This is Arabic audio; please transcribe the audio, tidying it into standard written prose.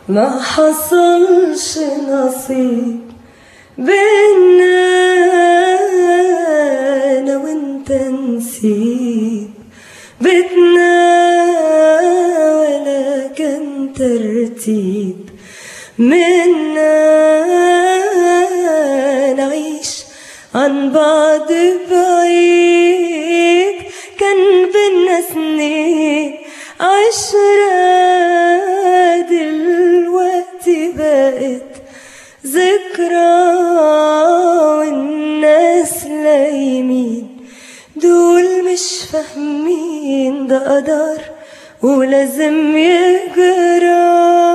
ما حصلش نصيب بينا أنا وانت نسيب بيتنا ولا كان ترتيب منا نعيش عن بعض بعيد كان بينا سنين عشرة دلوقتي بقت ذكرى والناس لايمين دول مش فاهمين ده قدر ولازم يجرى